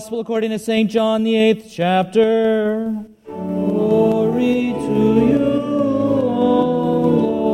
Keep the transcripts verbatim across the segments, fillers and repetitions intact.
Gospel according to Saint John, the eighth chapter. Glory to you, O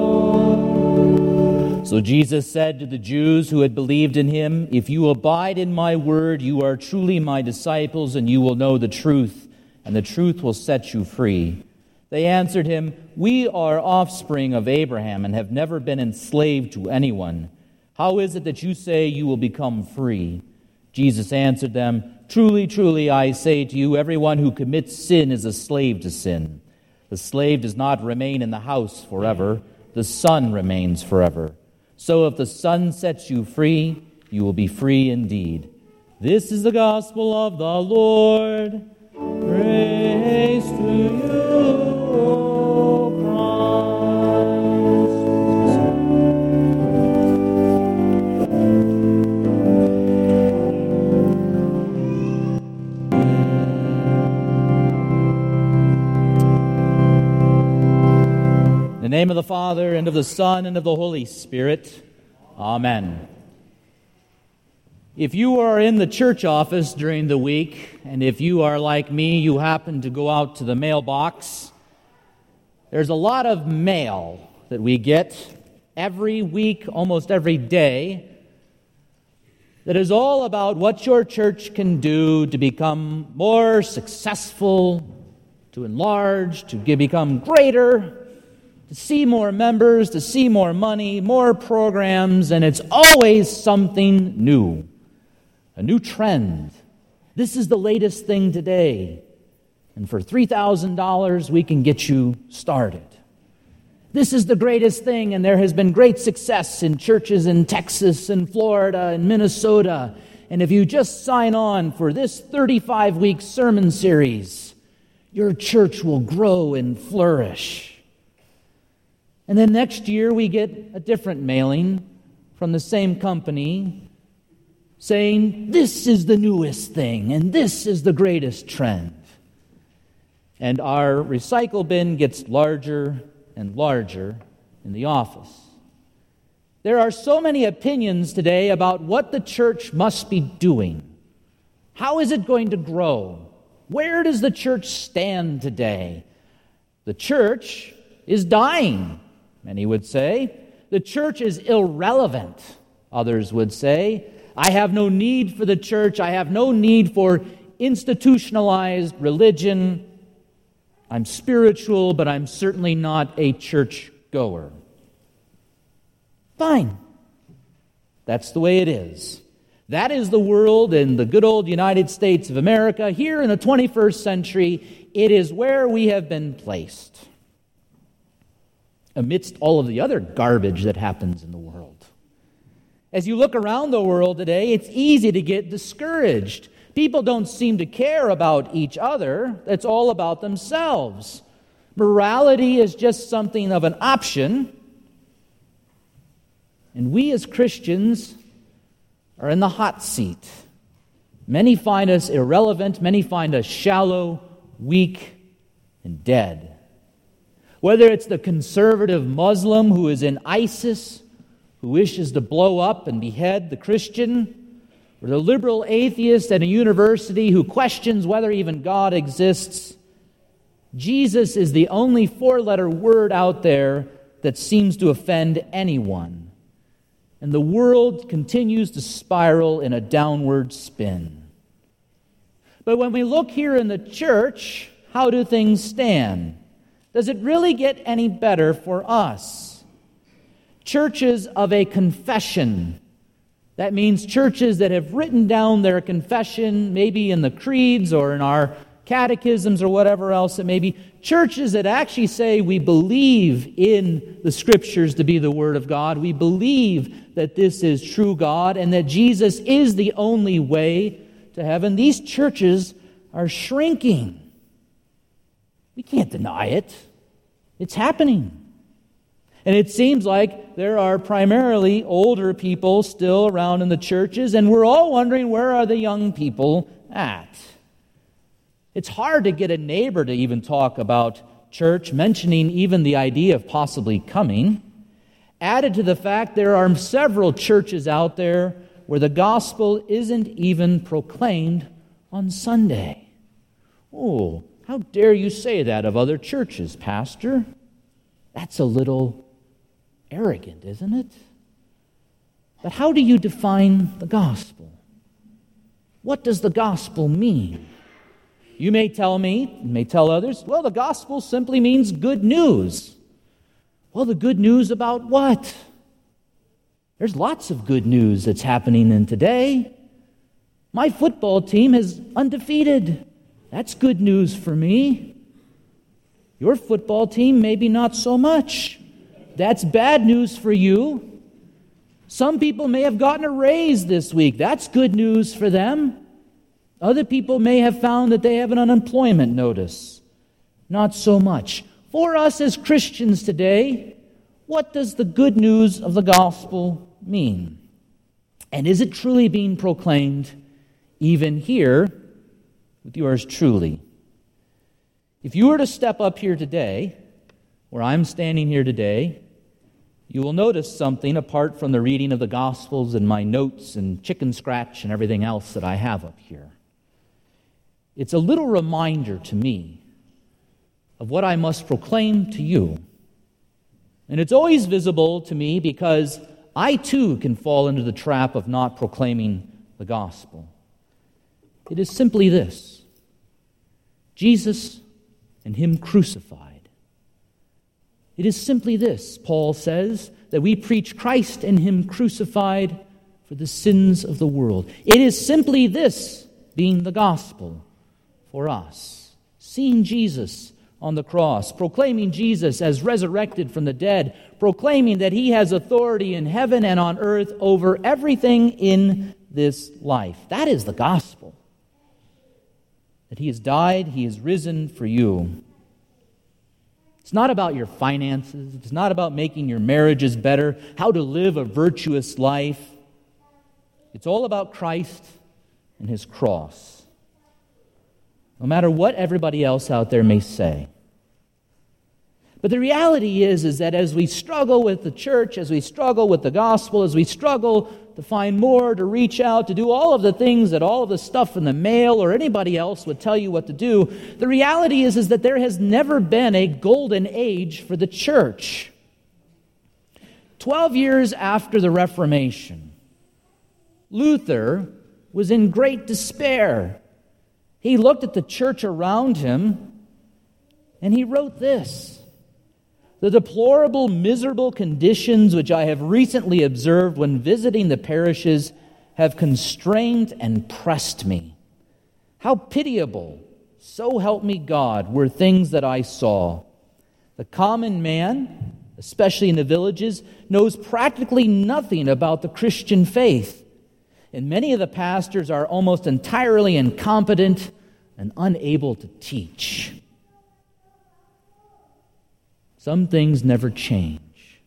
Lord. So Jesus said to the Jews who had believed in him, "If you abide in my word, you are truly my disciples, and you will know the truth, and the truth will set you free." They answered him, "We are offspring of Abraham and have never been enslaved to anyone. How is it that you say you will become free?" Jesus answered them, "Truly, truly, I say to you, everyone who commits sin is a slave to sin. The slave does not remain in the house forever. The Son remains forever. So if the Son sets you free, you will be free indeed." This is the gospel of the Lord. Praise to you, O Christ. In the name of the Father, and of the Son, and of the Holy Spirit. Amen. If you are in the church office during the week, and if you are like me, you happen to go out to the mailbox, there's a lot of mail that we get every week, almost every day, that is all about what your church can do to become more successful, to enlarge, to become greater, to see more members, to see more money, more programs, and it's always something new. A new trend. This is the latest thing today. And for three thousand dollars, we can get you started. This is the greatest thing, and there has been great success in churches in Texas and Florida and Minnesota. And if you just sign on for this thirty-five week sermon series, your church will grow and flourish. And then next year, we get a different mailing from the same company saying, "This is the newest thing, and this is the greatest trend." And our recycle bin gets larger and larger in the office. There are so many opinions today about what the church must be doing. How is it going to grow? Where does the church stand today? The church is dying, many would say. The church is irrelevant, others would say. I have no need for the church. I have no need for institutionalized religion. I'm spiritual, but I'm certainly not a church goer. Fine. That's the way it is. That is the world in the good old United States of America. Here in the twenty-first century, it is where we have been placed, amidst all of the other garbage that happens in the world. As you look around the world today, it's easy to get discouraged. People don't seem to care about each other. It's all about themselves. Morality is just something of an option. And we as Christians are in the hot seat. Many find us irrelevant. Many find us shallow, weak, and dead. Whether it's the conservative Muslim who is in ISIS, who wishes to blow up and behead the Christian, or the liberal atheist at a university who questions whether even God exists, Jesus is the only four-letter word out there that seems to offend anyone. And the world continues to spiral in a downward spin. But when we look here in the church, how do things stand? Does it really get any better for us? Churches of a confession. That means churches that have written down their confession, maybe in the creeds or in our catechisms or whatever else it may be. Churches that actually say we believe in the Scriptures to be the Word of God. We believe that this is true God and that Jesus is the only way to heaven. These churches are shrinking. We can't deny it. It's happening. And it seems like there are primarily older people still around in the churches, and we're all wondering, where are the young people at? It's hard to get a neighbor to even talk about church, mentioning even the idea of possibly coming. Added to the fact, there are several churches out there where the gospel isn't even proclaimed on Sunday. Oh, how dare you say that of other churches, Pastor? That's a little arrogant, isn't it? But how do you define the gospel? What does the gospel mean? You may tell me, you may tell others, well, the gospel simply means good news. Well, the good news about what? There's lots of good news that's happening in today. My football team is undefeated. That's good news for me. Your football team, maybe not so much. That's bad news for you. Some people may have gotten a raise this week. That's good news for them. Other people may have found that they have an unemployment notice. Not so much. For us as Christians today, what does the good news of the gospel mean? And is it truly being proclaimed even here with yours truly? If you were to step up here today, where I'm standing here today, you will notice something apart from the reading of the Gospels and my notes and chicken scratch and everything else that I have up here. It's a little reminder to me of what I must proclaim to you. And it's always visible to me because I too can fall into the trap of not proclaiming the gospel. It is simply this: Jesus and Him crucified. It is simply this, Paul says, that we preach Christ and Him crucified for the sins of the world. It is simply this being the gospel for us. Seeing Jesus on the cross, proclaiming Jesus as resurrected from the dead, proclaiming that He has authority in heaven and on earth over everything in this life. That is the gospel. That He has died, He has risen for you. It's not about your finances. It's not about making your marriages better, how to live a virtuous life. It's all about Christ and His cross. No matter what everybody else out there may say. But the reality is, is that as we struggle with the church, as we struggle with the gospel, as we struggle to find more, to reach out, to do all of the things that all of the stuff in the mail or anybody else would tell you what to do, the reality is, is that there has never been a golden age for the church. Twelve years after the Reformation, Luther was in great despair. He looked at the church around him and he wrote this: "The deplorable, miserable conditions which I have recently observed when visiting the parishes have constrained and pressed me. How pitiable, so help me God, were things that I saw. The common man, especially in the villages, knows practically nothing about the Christian faith. And many of the pastors are almost entirely incompetent and unable to teach." Some things never change.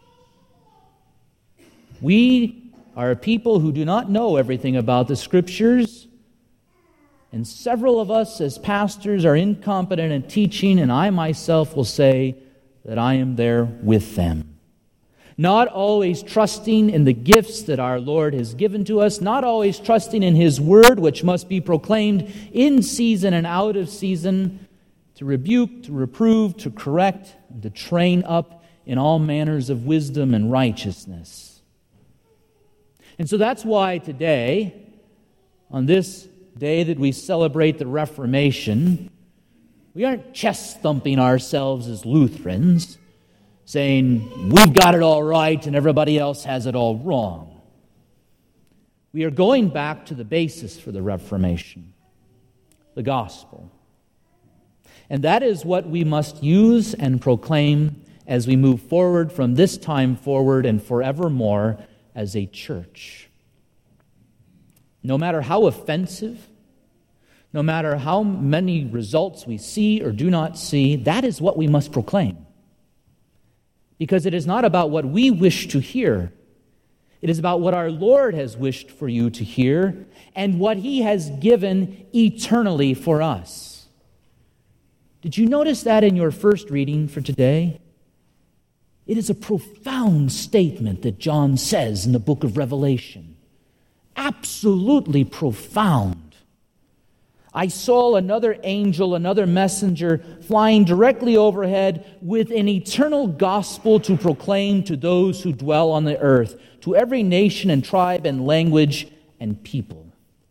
We are a people who do not know everything about the Scriptures, and several of us as pastors are incompetent in teaching, and I myself will say that I am there with them. Not always trusting in the gifts that our Lord has given to us, not always trusting in His Word, which must be proclaimed in season and out of season, to rebuke, to reprove, to correct, and to train up in all manners of wisdom and righteousness. And so that's why today, on this day that we celebrate the Reformation, we aren't chest-thumping ourselves as Lutherans, saying, we've got it all right and everybody else has it all wrong. We are going back to the basis for the Reformation, the gospel. And that is what we must use and proclaim as we move forward from this time forward and forevermore as a church. No matter how offensive, no matter how many results we see or do not see, that is what we must proclaim. Because it is not about what we wish to hear. It is about what our Lord has wished for you to hear and what He has given eternally for us. Did you notice that in your first reading for today? It is a profound statement that John says in the book of Revelation. Absolutely profound. I saw another angel, another messenger, flying directly overhead with an eternal gospel to proclaim to those who dwell on the earth, to every nation and tribe and language and people.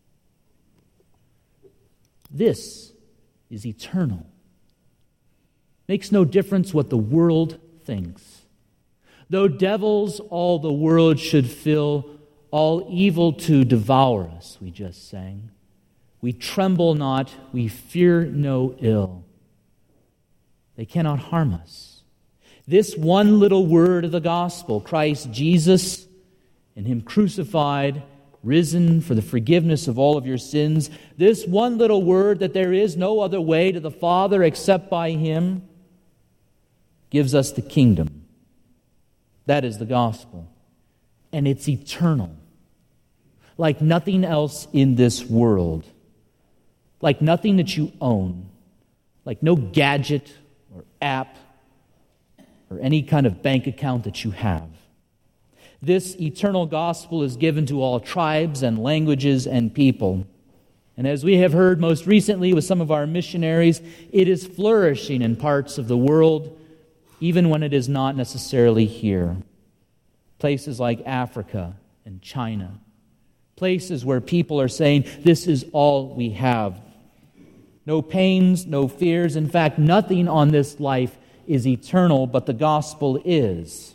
This is eternal. Makes no difference what the world thinks. Though devils all the world should fill, all evil to devour us, we just sang. We tremble not, we fear no ill. They cannot harm us. This one little word of the gospel, Christ Jesus and Him crucified, risen for the forgiveness of all of your sins, this one little word that there is no other way to the Father except by Him, gives us the kingdom. That is the gospel. And it's eternal. Like nothing else in this world. Like nothing that you own. Like no gadget or app or any kind of bank account that you have. This eternal gospel is given to all tribes and languages and people. And as we have heard most recently with some of our missionaries, it is flourishing in parts of the world, even when it is not necessarily here. Places like Africa and China. Places where people are saying, this is all we have. No pains, no fears. In fact, nothing on this life is eternal, but the gospel is.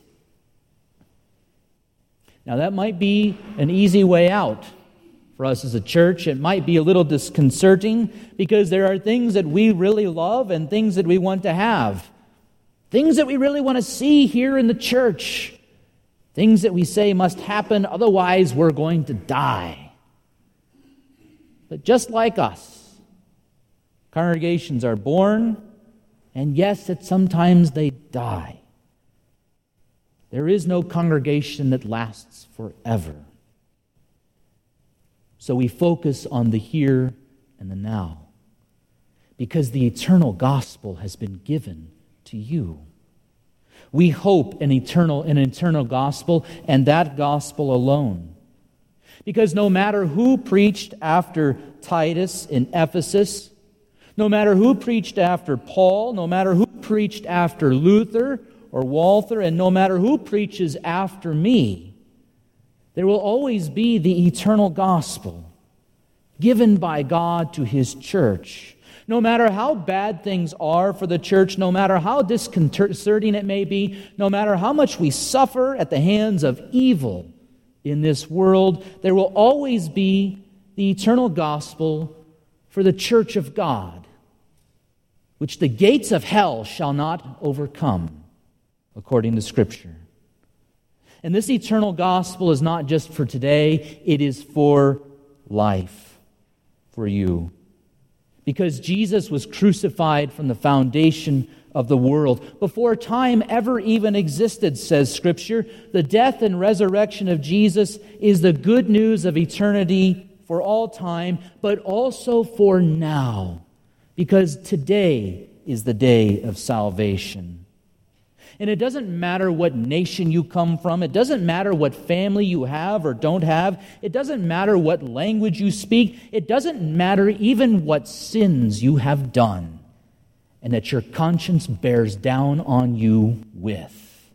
Now, that might be an easy way out for us as a church. It might be a little disconcerting because there are things that we really love and things that we want to have. Things that we really want to see here in the church. Things that we say must happen, otherwise we're going to die. But just like us, congregations are born, and yes, that sometimes they die. There is no congregation that lasts forever. So we focus on the here and the now, because the eternal gospel has been given to you. We hope in eternal, an eternal gospel, and that gospel alone. Because no matter who preached after Titus in Ephesus, no matter who preached after Paul, no matter who preached after Luther or Walther, and no matter who preaches after me, there will always be the eternal gospel given by God to His church. No matter how bad things are for the church, no matter how disconcerting it may be, no matter how much we suffer at the hands of evil in this world, there will always be the eternal gospel for the church of God, which the gates of hell shall not overcome, according to Scripture. And this eternal gospel is not just for today, it is for life, for you. Because Jesus was crucified from the foundation of the world. Before time ever even existed, says Scripture, the death and resurrection of Jesus is the good news of eternity for all time, but also for now. Because today is the day of salvation. And it doesn't matter what nation you come from. It doesn't matter what family you have or don't have. It doesn't matter what language you speak. It doesn't matter even what sins you have done and that your conscience bears down on you with.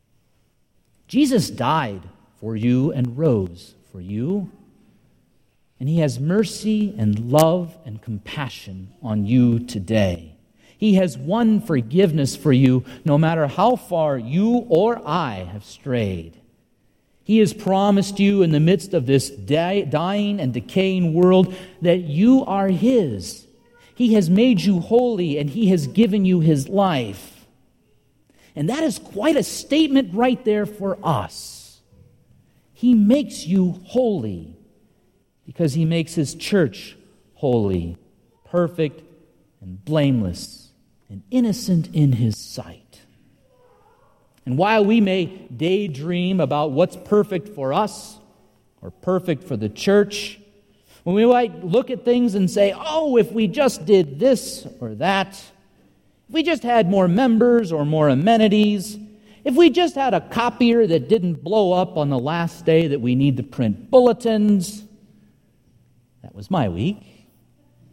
Jesus died for you and rose for you. And He has mercy and love and compassion on you today. He has won forgiveness for you no matter how far you or I have strayed. He has promised you in the midst of this dying and decaying world that you are His. He has made you holy and He has given you His life. And that is quite a statement right there for us. He makes you holy because He makes His church holy, perfect, and blameless, and innocent in His sight. And while we may daydream about what's perfect for us or perfect for the church, when we might look at things and say, oh, if we just did this or that, if we just had more members or more amenities, if we just had a copier that didn't blow up on the last day that we need to print bulletins. That was my week.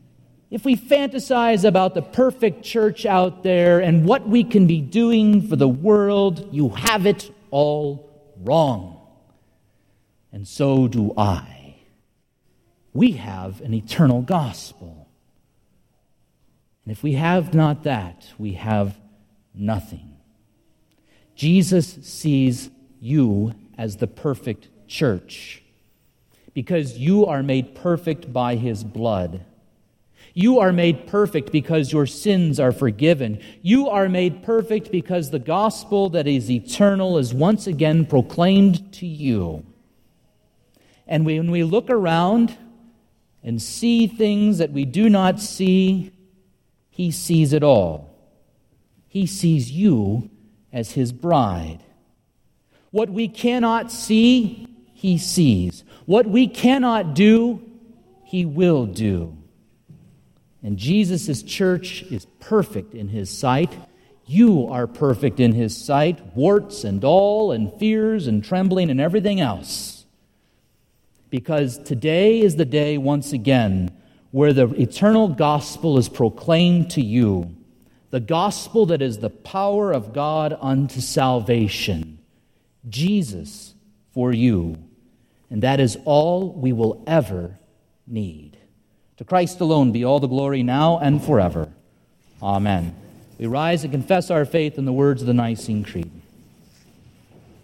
if we fantasize about the perfect church out there and what we can be doing for the world, you have it all wrong. And so do I. We have an eternal gospel. And if we have not that, we have nothing. Jesus sees you as the perfect church because you are made perfect by his blood. You are made perfect because your sins are forgiven. You are made perfect because the gospel that is eternal is once again proclaimed to you. And when we look around and see things that we do not see, he sees it all. He sees you as his bride. What we cannot see, he sees. What we cannot do, he will do. And Jesus' church is perfect in his sight. You are perfect in his sight, warts and all, and fears and trembling and everything else. Because today is the day, once again, where the eternal gospel is proclaimed to you. The gospel that is the power of God unto salvation. Jesus for you. And that is all we will ever need. To Christ alone be all the glory now and forever. Amen. We rise and confess our faith in the words of the Nicene Creed.